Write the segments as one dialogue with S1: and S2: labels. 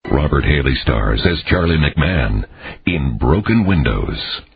S1: Robert Haley stars as Charlie McMahon in Broken Windows.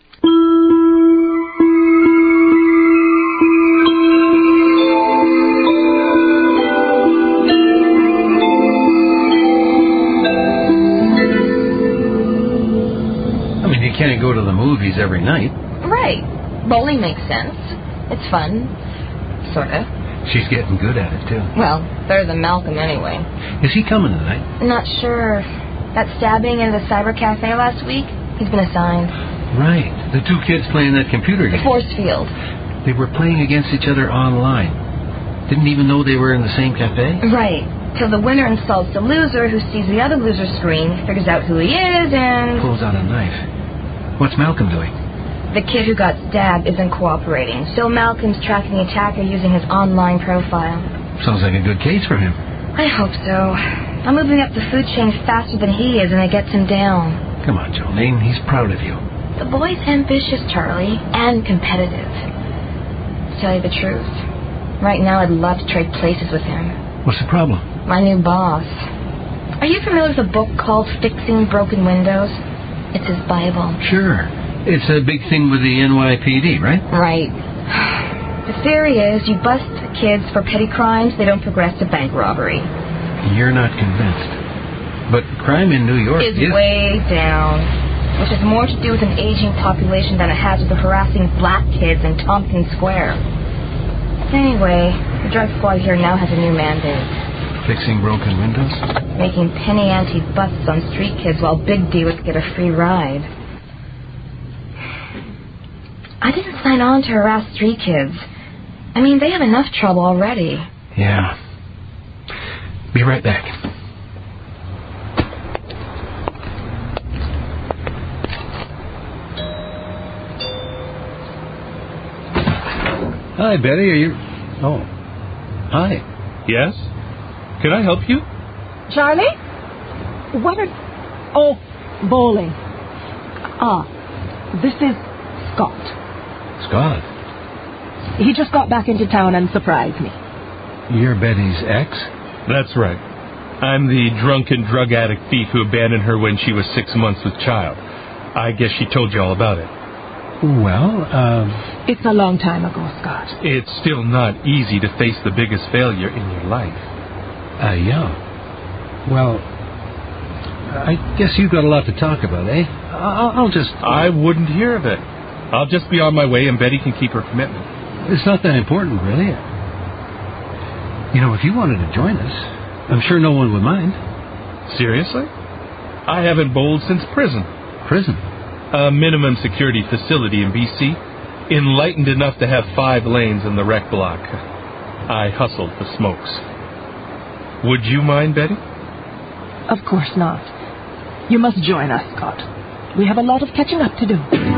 S2: I mean, you can't go to the movies every night.
S3: Right. Bowling makes sense. It's fun. Sort of.
S2: She's getting good at it, too.
S3: Well, better than Malcolm anyway.
S2: Is he coming tonight?
S3: Not sure. That stabbing in the cyber cafe last week, he's been assigned.
S2: Right. The two kids playing that computer game.
S3: Force field.
S2: They were playing against each other online. Didn't even know they were in the same cafe?
S3: Right. Till the winner insults the loser, who sees the other loser's screen, figures out who he is, and...
S2: Pulls out a knife. What's Malcolm doing?
S3: The kid who got stabbed isn't cooperating, so Malcolm's tracking the attacker using his online profile.
S2: Sounds like a good case for him.
S3: I hope so. I'm moving up the food chain faster than he is, and it gets him down.
S2: Come on, Jolene. He's proud of you.
S3: The boy's ambitious, Charlie, and competitive. To tell you the truth, right now I'd love to trade places with him.
S2: What's the problem?
S3: My new boss. Are you familiar with a book called Fixing Broken Windows? It's his Bible.
S2: Sure. It's a big thing with the NYPD, right?
S3: Right. The theory is you bust kids for petty crimes, they don't progress to bank robbery.
S2: You're not convinced. But crime in New York
S3: is way down, which has more to do with an aging population than it has with the harassing black kids in Tompkins Square. Anyway, the drug squad here now has a new mandate.
S2: Fixing broken windows?
S3: Making penny ante busts on street kids while big dealers get a free ride. I didn't sign on to harass street kids. I mean, they have enough trouble already.
S2: Yeah. Be right back. Hi, Betty. Are you... Oh. Hi.
S4: Yes? Can I help you?
S5: Charlie? What are... Oh, bowling. This is Scott.
S2: Scott?
S5: He just got back into town and surprised me.
S2: You're Betty's ex?
S4: That's right. I'm the drunken drug addict thief who abandoned her when she was 6 months with child. I guess she told you all about it.
S2: Well,
S5: It's a long time ago, Scott.
S4: It's still not easy to face the biggest failure in your life.
S2: Yeah. Well, I guess you've got a lot to talk about, eh? I'll just...
S4: I wouldn't hear of it. I'll just be on my way and Betty can keep her commitment.
S2: It's not that important, really. You know, if you wanted to join us, I'm sure no one would mind.
S4: Seriously? I haven't bowled since prison.
S2: Prison?
S4: A minimum security facility in B.C. Enlightened enough to have 5 lanes in the rec block. I hustled for smokes. Would you mind, Betty?
S5: Of course not. You must join us, Scott. We have a lot of catching up to do.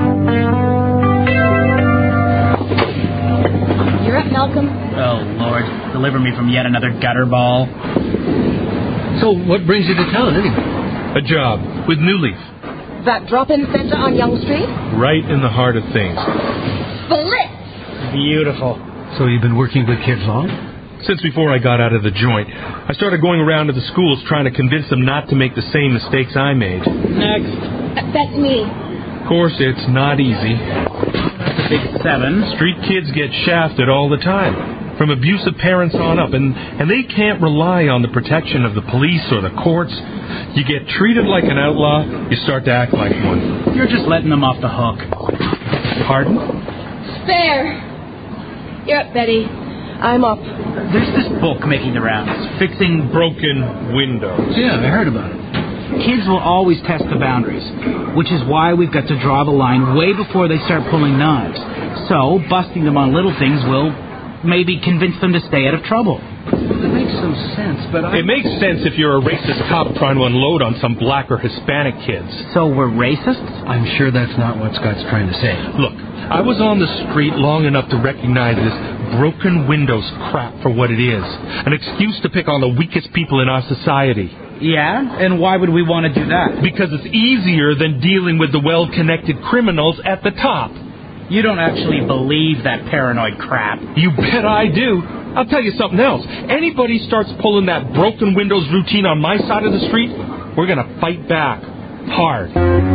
S3: You're up, Malcolm.
S6: Oh, Lord. Deliver me from yet another gutter ball.
S2: So, what brings you to town, anyway?
S4: A job with New Leaf.
S5: That drop-in center on Yonge Street?
S4: Right in the heart of things.
S3: Split!
S6: Beautiful.
S2: So you've been working with kids long?
S4: Since before I got out of the joint, I started going around to the schools trying to convince them not to make the same mistakes I made.
S6: Next.
S3: That's me.
S4: Of course, it's not easy.
S6: Big 7.
S4: Street kids get shafted all the time, from abusive parents on up, and they can't rely on the protection of the police or the courts. You get treated like an outlaw, you start to act like one.
S6: You're just letting them off the hook.
S4: Pardon?
S3: Spare. You're up, Betty.
S5: I'm up.
S6: There's this book making the rounds, Fixing
S4: Broken Windows.
S2: Yeah, I heard about it.
S6: Kids will always test the boundaries, which is why we've got to draw the line way before they start pulling knives. So, busting them on little things will maybe convince them to stay out of trouble.
S2: It makes some sense, but
S4: It makes sense if you're a racist cop trying to unload on some black or Hispanic kids.
S6: So we're racists?
S2: I'm sure that's not what Scott's trying to say.
S4: Look, I was on the street long enough to recognize this broken windows crap for what it is. An excuse to pick on the weakest people in our society.
S6: Yeah? And why would we want to do that?
S4: Because it's easier than dealing with the well-connected criminals at the top.
S6: You don't actually believe that paranoid crap.
S4: You bet I do. I'll tell you something else. Anybody starts pulling that broken windows routine on my side of the street, We're going to fight back. Hard.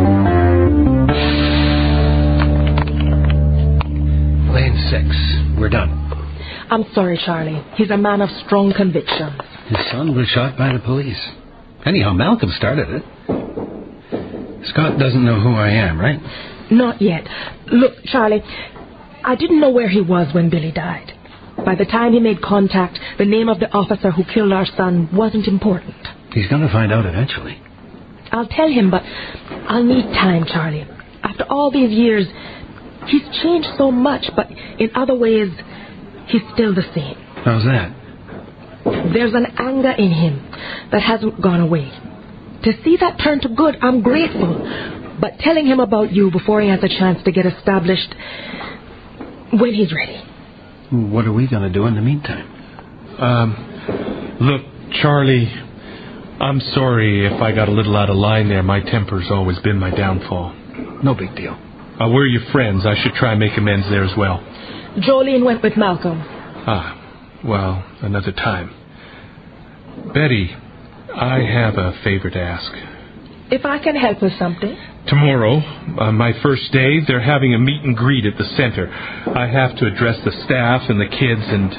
S2: Lane 6. We're done.
S5: I'm sorry, Charlie. He's a man of strong convictions.
S2: His son was shot by the police. Anyhow, Malcolm started it. Scott doesn't know who I am, right?
S5: Not yet. Look, Charlie, I didn't know where he was when Billy died. By the time he made contact, the name of the officer who killed our son wasn't important.
S2: He's going to find out eventually.
S5: I'll tell him, but I'll need time, Charlie. After all these years, he's changed so much, but in other ways, he's still the same.
S2: How's that?
S5: There's an anger in him that hasn't gone away. To see that turn to good, I'm grateful. But telling him about you before he has a chance to get established, when he's ready.
S2: What are we going to do in the meantime?
S4: Look, Charlie, I'm sorry if I got a little out of line there. My temper's always been my downfall.
S2: No big deal.
S4: We're your friends. I should try and make amends there as well.
S5: Jolene went with Malcolm.
S4: Well, another time. Betty, I have a favor to ask.
S5: If I can help with something.
S4: Tomorrow, on my first day, they're having a meet and greet at the center. I have to address the staff and the kids, and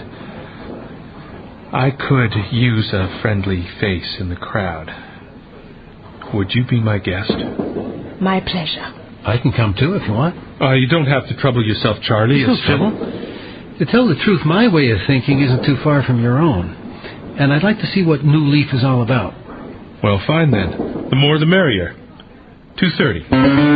S4: I could use a friendly face in the crowd. Would you be my guest?
S5: My pleasure.
S2: I can come too if you want.
S4: You don't have to trouble yourself, Charlie.
S2: No trouble. To tell the truth, my way of thinking isn't too far from your own. And I'd like to see what New Leaf is all about.
S4: Well, fine then. The more the merrier. 2:30.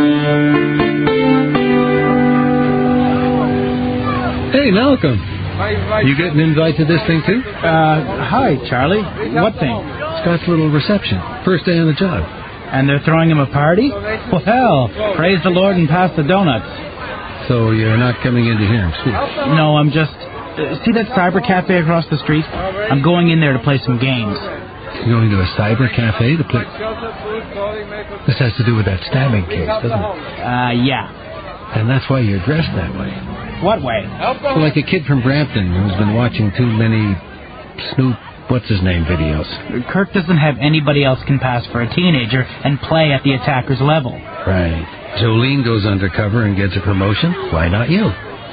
S2: Hey, Malcolm. You get an invite to this thing too?
S6: Hi, Charlie. What thing?
S2: Scott's little reception. First day on the job.
S6: And they're throwing him a party? Well, praise the Lord and pass the donuts.
S2: So you're not coming in to hear him speak?
S6: No, I'm just... see that cyber cafe across the street? I'm going in there to play some games.
S2: You're going to a cyber cafe to play... This has to do with that stabbing case, doesn't it?
S6: Yeah.
S2: And that's why you're dressed that way.
S6: What way?
S2: Well, like a kid from Brampton who's been watching too many Snoop what's-his-name videos.
S6: Kirk doesn't have anybody else can pass for a teenager and play at the attacker's level.
S2: Right. Jolene goes undercover and gets a promotion. Why not you?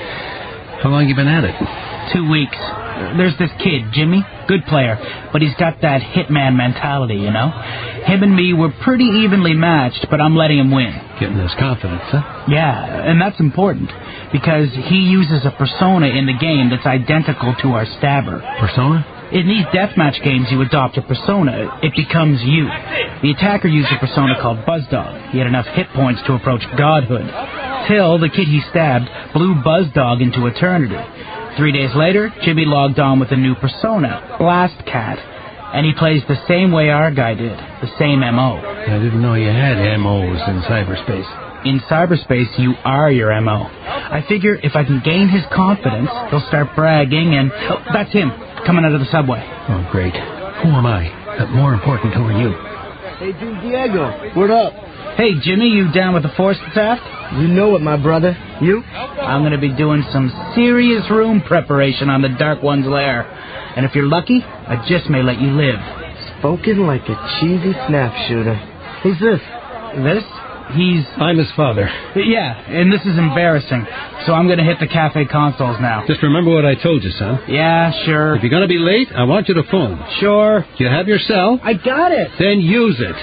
S2: How long you been at it?
S6: 2 weeks. There's this kid, Jimmy. Good player, but he's got that hitman mentality, you know? Him and me were pretty evenly matched, but I'm letting him win.
S2: Getting his confidence, huh?
S6: Yeah, and that's important, because he uses a persona in the game that's identical to our stabber.
S2: Persona?
S6: In these deathmatch games, you adopt a persona. It becomes you. The attacker used a persona called Buzzdog. He had enough hit points to approach godhood. Till the kid he stabbed blew Buzzdog into eternity. 3 days later, Jimmy logged on with a new persona, Blast Cat. And he plays the same way our guy did, the same M.O.
S2: I didn't know you had M.O.s in cyberspace.
S6: In cyberspace, you are your M.O. I figure if I can gain his confidence, he'll start bragging and... Oh, that's him, coming out of the subway.
S2: Oh, great. Who am I? But more important, who are you?
S7: Hey, dude, Diego, what up?
S6: Hey, Jimmy, you down with the force attack?
S7: You know it, my brother. You?
S6: I'm going to be doing some serious room preparation on the Dark One's lair. And if you're lucky, I just may let you live.
S7: Spoken like a cheesy snap shooter. Who's this?
S6: This? I'm
S2: his father.
S6: Yeah, and this is embarrassing. So I'm going to hit the cafe consoles now.
S2: Just remember what I told you, son.
S6: Yeah, sure.
S2: If you're going to be late, I want you to phone.
S6: Sure.
S2: Do you have your cell?
S6: I got it.
S2: Then use it.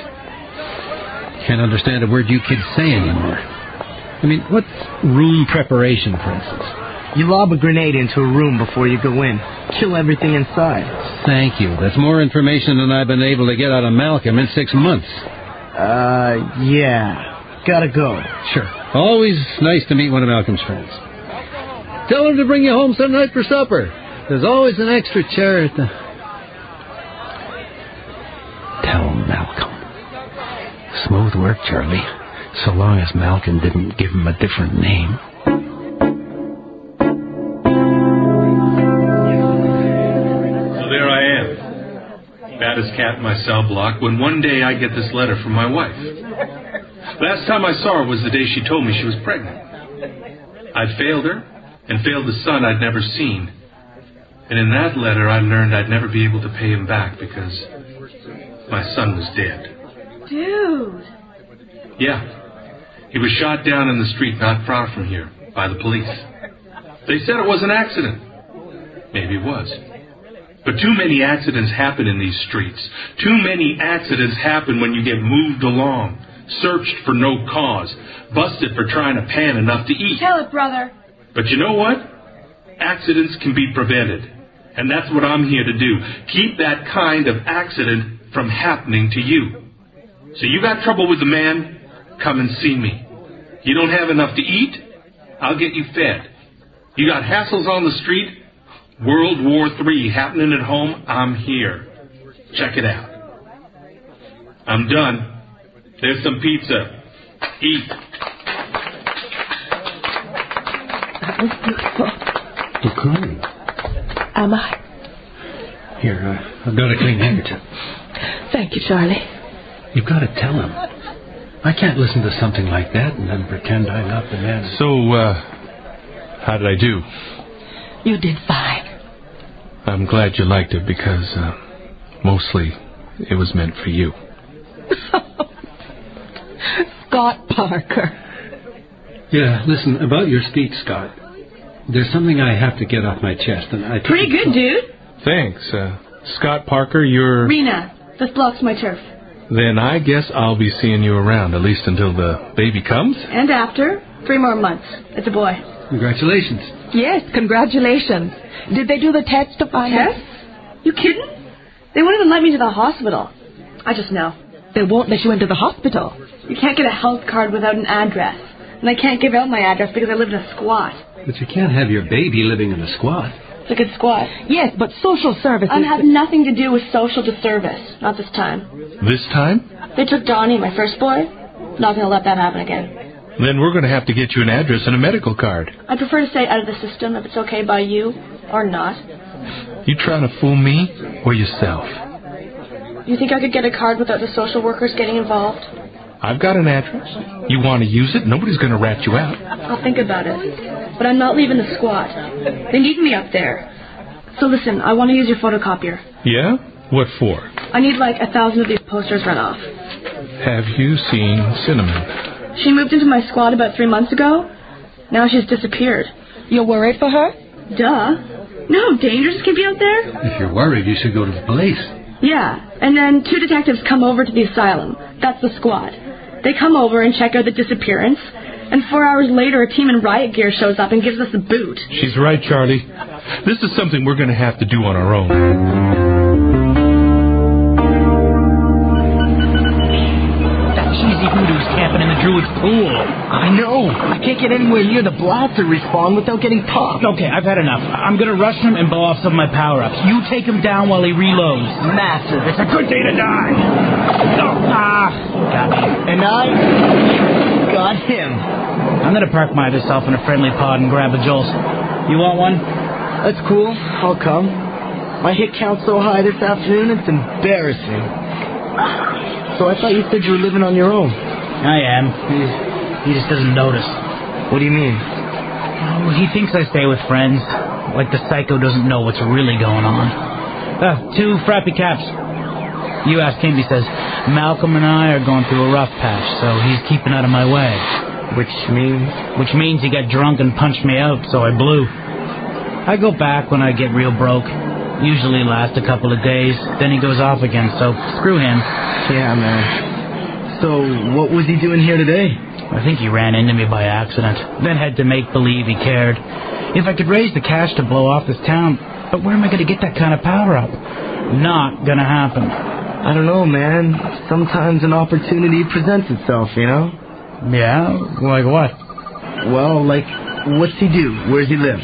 S2: Can't understand a word you kids say anymore. I mean, what's room preparation, for instance?
S7: You lob a grenade into a room before you go in. Kill everything inside.
S2: Thank you. That's more information than I've been able to get out of Malcolm in 6 months.
S7: Yeah. Gotta go.
S2: Sure. Always nice to meet one of Malcolm's friends. Tell him to bring you home some night for supper. There's always an extra chair at the... Tell Malcolm. Smooth work, Charlie. So long as Malcolm didn't give him a different name.
S4: So there I am. Bad as cat in my cell block when one day I get this letter from my wife. Last time I saw her was the day she told me she was pregnant. I'd failed her and failed the son I'd never seen. And in that letter I learned I'd never be able to pay him back because my son was dead.
S3: Dude.
S4: Yeah. He was shot down in the street not far from here by the police. They said it was an accident. Maybe it was. But too many accidents happen in these streets. Too many accidents happen when you get moved along, searched for no cause, busted for trying to pan enough to eat.
S3: Tell it, brother.
S4: But you know what? Accidents can be prevented. And that's what I'm here to do. Keep that kind of accident from happening to you. So you got trouble with the man? Come and see me. You don't have enough to eat? I'll get you fed. You got hassles on the street? World War III happening at home? I'm here. Check it out. I'm done. There's some pizza. Eat.
S5: That was beautiful.
S2: You're crying.
S5: Am I?
S2: Here, I've got a clean handkerchief.
S5: Thank you, Charlie.
S2: You've got to tell him. I can't listen to something like that and then pretend I'm not the man.
S4: So, how did I do?
S5: You did fine.
S4: I'm glad you liked it because, mostly, it was meant for you.
S5: Scott Parker.
S2: Yeah, listen, about your speech, Scott. There's something I have to get off my chest, and I...
S3: Pretty good, dude.
S4: Thanks. Scott Parker, you're...
S3: Rena, this blocks my turf.
S4: Then I guess I'll be seeing you around, at least until the baby comes.
S3: And after, 3 more months. It's a boy.
S2: Congratulations.
S5: Yes, congratulations. Did they do the test to find out?
S3: Test? You kidding? They won't even let me to the hospital. I just know.
S5: They won't let you into the hospital.
S3: You can't get a health card without an address. And I can't give out my address because I live in a squat.
S2: But you can't have your baby living in a squat.
S3: It's a good squat.
S5: Yes, but social services...
S3: Has nothing to do with social service. Not this time.
S4: This time?
S3: They took Donnie, my first boy. Not going to let that happen again.
S4: Then we're going to have to get you an address and a medical card.
S3: I prefer to stay out of the system if it's okay by you or not.
S4: You trying to fool me or yourself?
S3: You think I could get a card without the social workers getting involved?
S4: I've got an address. You want to use it? Nobody's going to rat you out.
S3: I'll think about it. But I'm not leaving the squat. They need me up there. So listen, I want to use your photocopier.
S4: Yeah? What for?
S3: I need like 1,000 of these posters run off.
S4: Have you seen Cinnamon?
S3: She moved into my squad about 3 months ago. Now she's disappeared.
S5: You're worried for her?
S3: Duh. No, dangerous can be out there.
S2: If you're worried, you should go to the police.
S3: Yeah, and then 2 detectives come over to the asylum. That's the squad. They come over and check out the disappearance, and 4 hours later a team in riot gear shows up and gives us a boot.
S4: She's right, Charlie. This is something we're going to have to do on our own.
S6: That cheesy hoodoo's camping in the Druid's pool.
S7: I know. I can't get anywhere near the blaster respawn without getting popped.
S6: Okay, I've had enough. I'm going to rush him and blow off some of my power-ups. You take him down while he reloads.
S7: Massive. It's a good day to die.
S6: Got me.
S7: And I got him.
S6: I'm going to park my other self in a friendly pod and grab a Jolt. You want one?
S7: That's cool. I'll come. My hit count's so high this afternoon, it's embarrassing. So I thought you said you were living on your own.
S6: I am. He just doesn't notice.
S7: What do you mean?
S6: Oh, he thinks I stay with friends. Like the psycho doesn't know what's really going on. 2 frappy caps. You ask him, he says, Malcolm and I are going through a rough patch, so he's keeping out of my way.
S7: Which means?
S6: Which means he got drunk and punched me out, so I blew. I go back when I get real broke. Usually last a couple of days, then he goes off again, so screw him.
S7: Yeah, man. So, what was he doing here today?
S6: I think he ran into me by accident, then had to make believe he cared. If I could raise the cash to blow off this town, but where am I going to get that kind of power-up? Not gonna happen.
S7: I don't know, man. Sometimes an opportunity presents itself, you know?
S6: Yeah? Like what?
S7: Well, like, what's he do? Where's he live?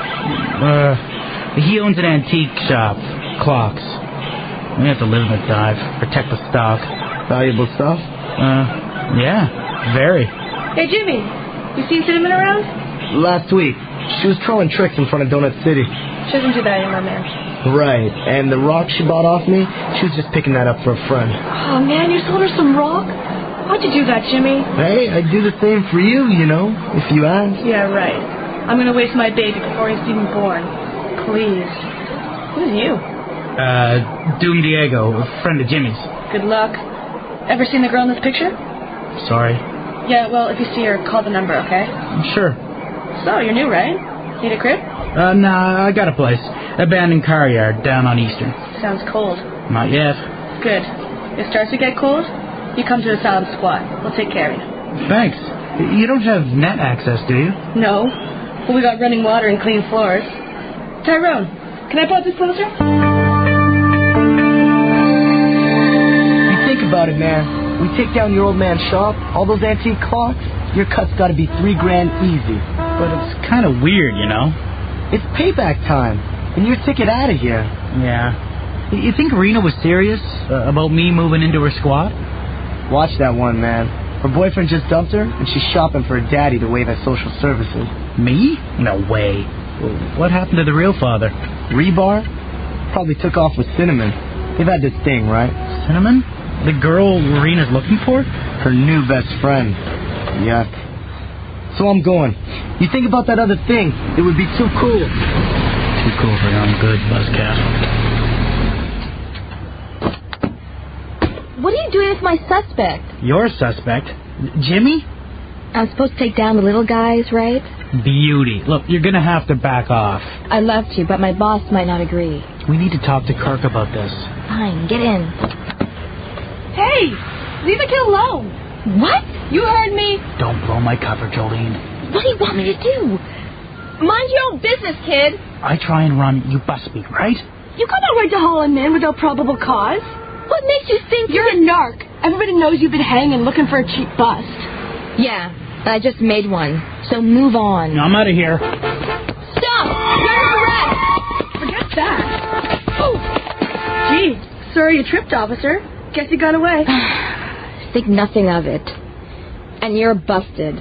S6: He owns an antique shop. Clocks. We have to live and dive. Protect the stock.
S7: Valuable stuff?
S6: Yeah. Very.
S3: Hey, Jimmy. You seen Cinnamon around?
S7: Last week. She was trolling tricks in front of Donut City.
S3: She doesn't do that anymore, man.
S7: Right. And the rock she bought off me, she was just picking that up for a friend.
S3: Oh, man, you sold her some rock? How'd you do that, Jimmy?
S7: Hey, I'd do the same for you, you know, if you ask.
S3: Yeah, right. I'm going to waste my baby before he's even born. Please. Who's you?
S6: Doom Diego, a friend of Jimmy's.
S3: Good luck.
S8: Ever seen the girl in this picture?
S6: Sorry.
S8: Yeah, well, if you see her, call the number, okay?
S6: Sure.
S8: So, you're new, right? Need a crib?
S6: Nah, I got a place. Abandoned car yard down on Eastern.
S8: Sounds cold.
S6: Not yet.
S8: Good. If it starts to get cold, you come to the Asylum Squad. We'll take care of you.
S6: Thanks. You don't have net access, do you?
S8: No. But we got running water and clean floors. Tyrone, can I pop this closer?
S7: You think about it, man. We take down your old man's shop, all those antique clocks, your cut's gotta be $3,000 easy.
S6: But it's kind of weird, you know?
S7: It's payback time, and you're ticket out of here.
S6: Yeah. You think Rena was serious about me moving into her squad?
S7: Watch that one, man. Her boyfriend just dumped her, and she's shopping for a daddy to waive at social services.
S6: Me? No way. What happened to the real father?
S7: Rebar? Probably took off with Cinnamon. They've had this thing, right?
S6: Cinnamon? The girl Rena's looking for?
S7: Her new best friend. Yuck. So I'm going. You think about that other thing. It would be too cool.
S6: Too cool for your own good, Buzzcat.
S3: What are you doing with my suspect?
S6: Your suspect? Jimmy?
S3: I'm supposed to take down the little guys, right?
S6: Beauty. Look, you're gonna have to back off.
S3: I'd love to, but my boss might not agree.
S6: We need to talk to Kirk about this.
S3: Fine, get in.
S8: Hey! Leave the kid alone!
S3: What?
S8: You heard me!
S6: Don't blow my cover, Jolene.
S3: What do you want me to do? Mind your own business, kid.
S6: I try and run, you bust me, right?
S8: You got no right to haul him in without probable cause.
S3: What makes you think
S8: You're a narc. Everybody knows you've been hanging looking for a cheap bust.
S3: Yeah, I just made one. So move on.
S6: I'm out of here.
S3: Stop! You're under arrest!
S8: Forget that. Oh! Gee, sorry you tripped, officer. Guess you got away.
S3: Think nothing of it. And you're busted.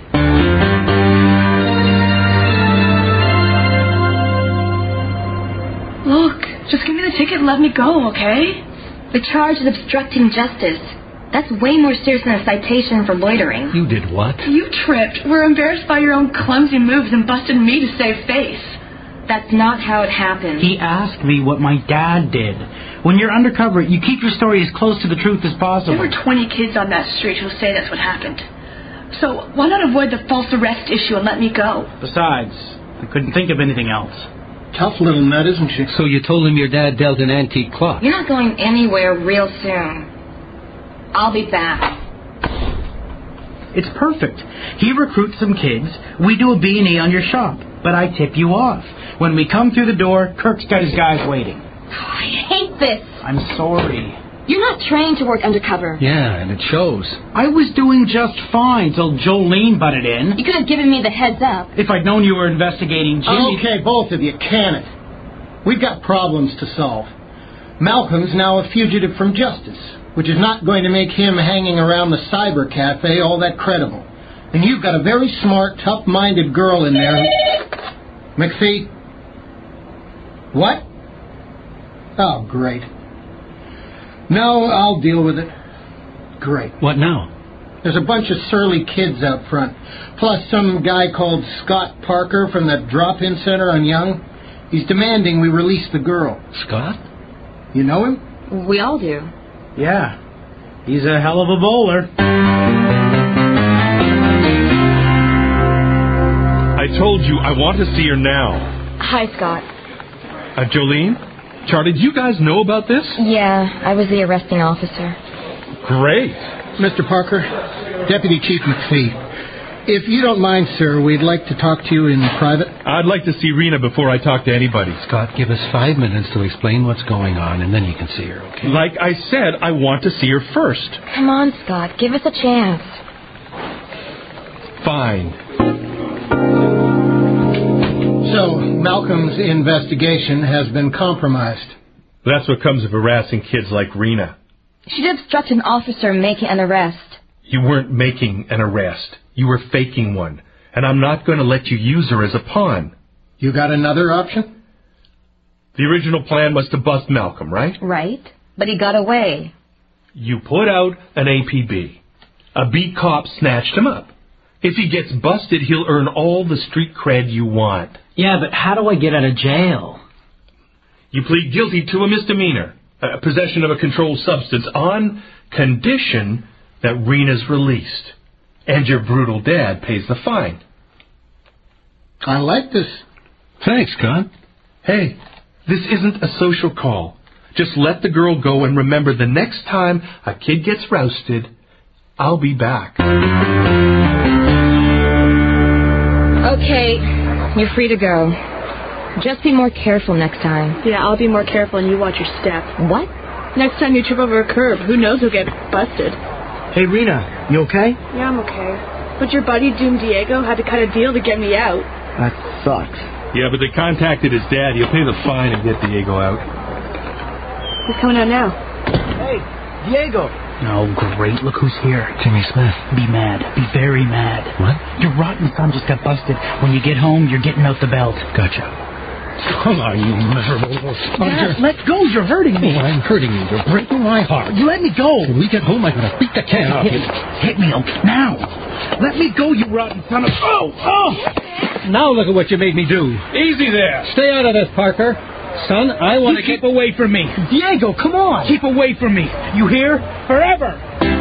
S8: Look, just give me the ticket and let me go, okay?
S3: The charge is obstructing justice. That's way more serious than a citation for loitering.
S2: You did what?
S8: You tripped. We're embarrassed by your own clumsy moves and busted me to save face.
S3: That's not how it happened.
S6: He asked me what my dad did. When you're undercover, you keep your story as close to the truth as possible.
S8: There were 20 kids on that street who'll say that's what happened. So why not avoid the false arrest issue and let me go?
S6: Besides, I couldn't think of anything else.
S2: Tough little nut, isn't she? So you told him your dad dealt an antique clock?
S3: You're not going anywhere real soon. I'll be back.
S6: It's perfect. He recruits some kids, we do a B&E on your shop, but I tip you off. When we come through the door, Kirk's got his guys waiting.
S3: I hate this.
S6: I'm sorry.
S3: You're not trained to work undercover.
S2: Yeah, and it shows.
S6: I was doing just fine till Jolene butted in.
S3: You could have given me the heads up.
S6: If I'd known you were investigating Jimmy...
S9: Okay, both of you, can it. We've got problems to solve. Malcolm's now a fugitive from justice, which is not going to make him hanging around the cyber cafe all that credible. And you've got a very smart, tough-minded girl in there. McPhee? What? Oh, great. No, I'll deal with it. Great.
S2: What now?
S9: There's a bunch of surly kids out front, plus some guy called Scott Parker from that drop-in center on Young. He's demanding we release the girl.
S2: Scott?
S9: You know him?
S3: We all do.
S6: Yeah. He's a hell of a bowler.
S4: I told you I want to see her now.
S3: Hi, Scott.
S4: Jolene? Charlie, do you guys know about this?
S3: Yeah, I was the arresting officer.
S4: Great.
S9: Mr. Parker, Deputy Chief McPhee. If you don't mind, sir, we'd like to talk to you in private.
S4: I'd like to see Rena before I talk to anybody.
S2: Scott, give us 5 minutes to explain what's going on, and then you can see her, okay?
S4: Like I said, I want to see her first.
S3: Come on, Scott. Give us a chance.
S4: Fine.
S9: So, Malcolm's investigation has been compromised.
S4: That's what comes of harassing kids like Rena.
S3: She'd obstruct an officer making an arrest.
S4: You weren't making an arrest. You were faking one. And I'm not going to let you use her as a pawn.
S9: You got another option?
S4: The original plan was to bust Malcolm, right?
S3: Right. But he got away.
S4: You put out an APB. A beat cop snatched him up. If he gets busted, he'll earn all the street cred you want.
S6: Yeah, but how do I get out of jail?
S4: You plead guilty to a misdemeanor, possession of a controlled substance, on condition that Rena's released, and your brutal dad pays the fine.
S9: I like this.
S2: Thanks, Scott.
S4: Hey, this isn't a social call. Just let the girl go and remember the next time a kid gets rousted, I'll be back.
S3: Okay, you're free to go. Just be more careful next time.
S8: Yeah, I'll be more careful and you watch your step.
S3: What?
S8: Next time you trip over a curb, who knows who'll get busted.
S7: Hey, Rena, you okay?
S8: Yeah, I'm okay. But your buddy, Doom Diego, had to cut a deal to get me out.
S7: That sucks.
S4: Yeah, but they contacted his dad. He'll pay the fine and get Diego out.
S8: He's coming out now.
S7: Hey, Diego.
S6: Oh, great. Look who's here.
S2: Jimmy Smith.
S6: Be mad. Be very mad.
S2: What?
S6: Your rotten son just got busted. When you get home, you're getting out the belt.
S2: Gotcha. Come on, you miserable little sponge.
S6: Let go. You're hurting me.
S2: Oh, I'm hurting you. You're breaking my heart.
S6: You let me go.
S2: When we get home, I'm going to beat the can off you.
S6: Hit me, okay? Now. Let me go, you rotten son of... Oh!
S2: Now look at what you made me do.
S4: Easy there.
S2: Stay out of this, Parker. Son, I want to
S6: keep away from me.
S7: Diego, come on.
S6: Keep away from me. You hear? Forever.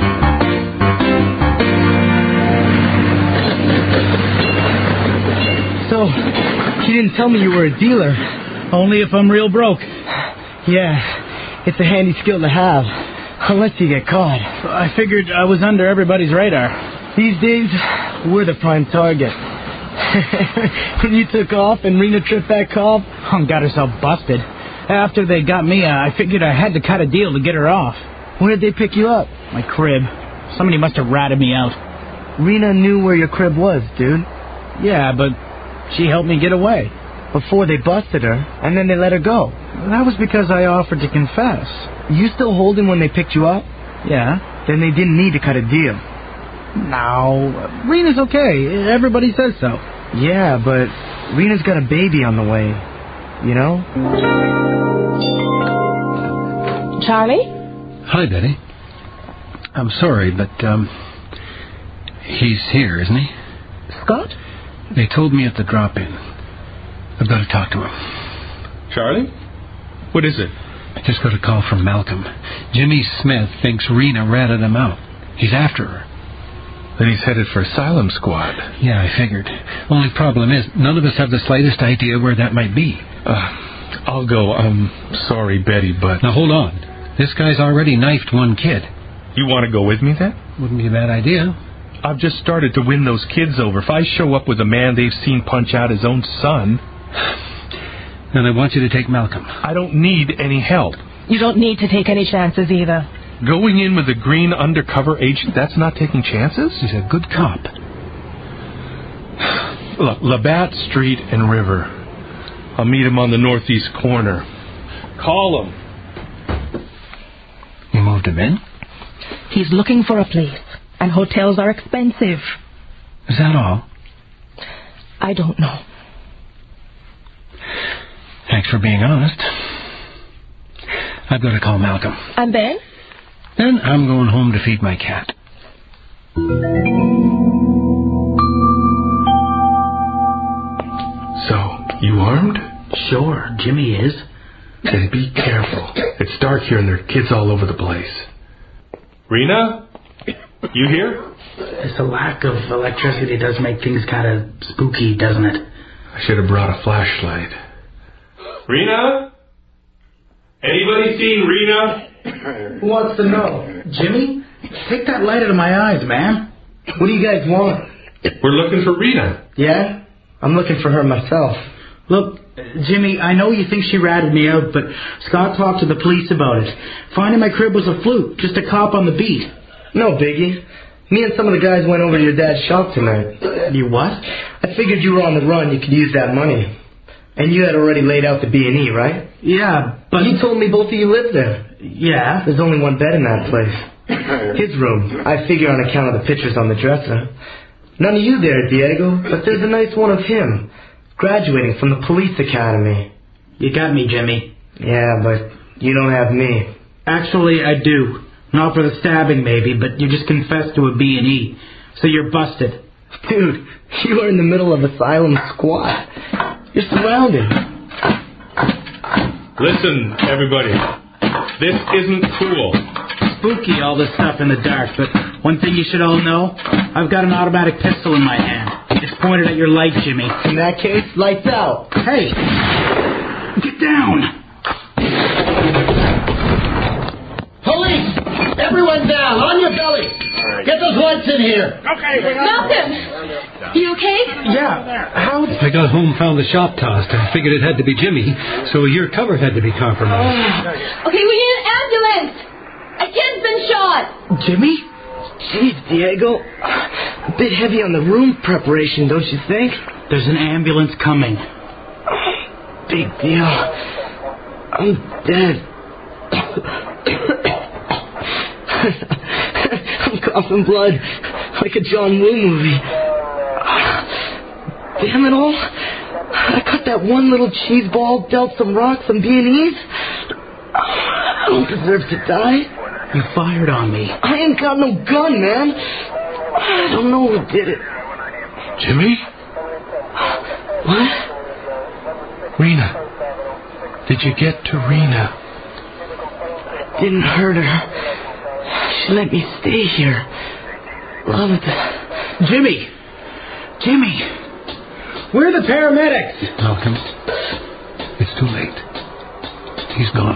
S7: So, you didn't tell me you were a dealer.
S6: Only if I'm real broke.
S7: Yeah, it's a handy skill to have. Unless you get caught.
S6: I figured I was under everybody's radar.
S7: These days, we're the prime target. When you took off and Rena tripped that cop,
S6: Got herself busted. After they got me, I figured I had to cut a deal to get her off.
S7: where did they pick you up?
S6: My crib. Somebody must have ratted me out.
S7: Rena knew where your crib was, dude.
S6: Yeah, but she helped me get away.
S7: Before they busted her, and then they let her go.
S6: That was because I offered to confess.
S7: You still hold him when they picked you up?
S6: Yeah.
S7: Then they didn't need to cut a deal.
S6: No, Rena's okay. Everybody says so.
S7: Yeah, but Rena's got a baby on the way. You know?
S5: Charlie?
S2: Hi, Betty. I'm sorry, but, he's here, isn't he?
S5: Scott?
S2: They told me at the drop-in. I've got to talk to him.
S4: Charlie? What is it?
S2: I just got a call from Malcolm. Jimmy Smith thinks Rena ratted him out. He's after her.
S4: Then he's headed for Asylum Squad.
S2: Yeah, I figured. Only problem is, none of us have the slightest idea where that might be.
S4: I'll go. I'm sorry, Betty, but...
S2: Now, hold on. This guy's already knifed one kid.
S4: You want to go with me, then?
S2: Wouldn't be a bad idea.
S4: I've just started to win those kids over. If I show up with a man they've seen punch out his own son...
S2: Then I want you to take Malcolm.
S4: I don't need any help.
S5: You don't need to take any chances either.
S4: Going in with a green undercover agent, that's not taking chances?
S2: He's a good cop.
S4: Look, Labatt Street and River. I'll meet him on the northeast corner. Call him.
S2: You moved him in?
S5: He's looking for a place, and hotels are expensive.
S2: Is that all?
S5: I don't know.
S2: Thanks for being honest. I've got to call Malcolm.
S5: And then?
S2: Then I'm going home to feed my cat.
S4: So, you armed?
S6: Sure, Jimmy is.
S4: Then be careful. It's dark here and there are kids all over the place. Rena? You here?
S6: The lack of electricity does make things kind of spooky, doesn't it?
S4: I should have brought a flashlight. Rena? Anybody seen Rena?
S7: Who wants to know?
S6: Jimmy? Take that light out of my eyes, man.
S7: What do you guys want?
S4: We're looking for Rena.
S7: Yeah? I'm looking for her myself.
S6: Look, Jimmy, I know you think she ratted me out, but Scott talked to the police about it. Finding my crib was a fluke, just a cop on the beat.
S7: No biggie. Me and some of the guys went over to your dad's shop tonight.
S6: You what?
S7: I figured you were on the run, you could use that money. And you had already laid out the B&E, right?
S6: Yeah, but...
S7: You told me both of you lived there.
S6: Yeah.
S7: There's only one bed in that place. His room. I figure on account of the pictures on the dresser. None of you there, Diego, but there's a nice one of him, graduating from the police academy.
S6: You got me, Jimmy.
S7: Yeah, but you don't have me.
S6: Actually, I do. Not for the stabbing, maybe, but you just confessed to a B&E. So you're busted.
S7: Dude, you are in the middle of Asylum Squad. You're surrounded.
S4: Listen, everybody. This isn't cool.
S6: spooky, all this stuff in the dark, but one thing you should all know, I've got an automatic pistol in my hand. It's pointed at your light, Jimmy.
S7: In that case, lights out.
S6: Hey! Get down!
S9: Police! Everyone down, on your belly! Get those lights in here!
S8: Okay, Malcolm! You okay?
S2: Yeah. How? I got home, found the shop tossed. I figured it had to be Jimmy, so your cover had to be compromised.
S8: Okay, we need an ambulance! A kid's been shot!
S7: Jimmy? Jeez, Diego. A bit heavy on the room preparation, don't you think?
S6: There's an ambulance coming.
S7: Big deal. I'm dead. I'm coughing blood like a John Woo movie. Damn it all. I cut that one little cheese ball, dealt some rocks, some B&Es. I don't deserve to die.
S6: You fired on me.
S7: I ain't got no gun, man. I don't know who did it.
S4: Jimmy?
S7: What?
S4: Rena. Did you get to Rena?
S7: Didn't hurt her. She let me stay here. Loved it.
S6: Jimmy! Jimmy! Where are the paramedics?
S4: Malcolm, it's too late. He's gone.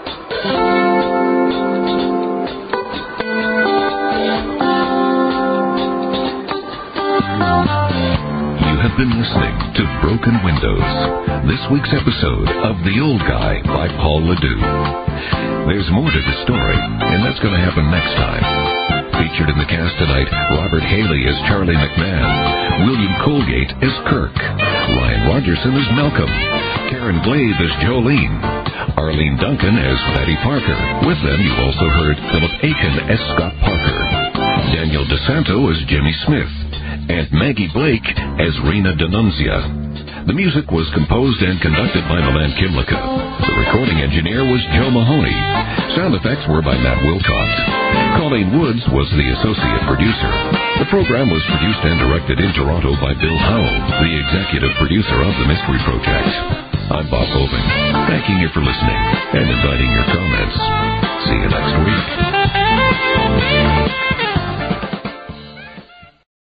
S1: You have been listening to Broken Windows, this week's episode of The Old Guy by Paul Ledoux. There's more to the story, and that's going to happen next time. Featured in the cast tonight, Robert Haley as Charlie McMahon, William Colgate as Kirk, Ryan Rogerson as Malcolm, Karen Glave as Jolene, Arlene Duncan as Patty Parker. With them, you also heard Philip Aiken as Scott Parker, Daniel DeSanto as Jimmy Smith, and Maggie Blake as Rena D'Annunzia. The music was composed and conducted by Milan Kimlicka. The recording engineer was Joe Mahoney. Sound effects were by Matt Wilcox. Colleen Woods was the associate producer. The program was produced and directed in Toronto by Bill Howell, the executive producer of The Mystery Project. I'm Bob Hovind, thanking you for listening and inviting your comments. See you next week.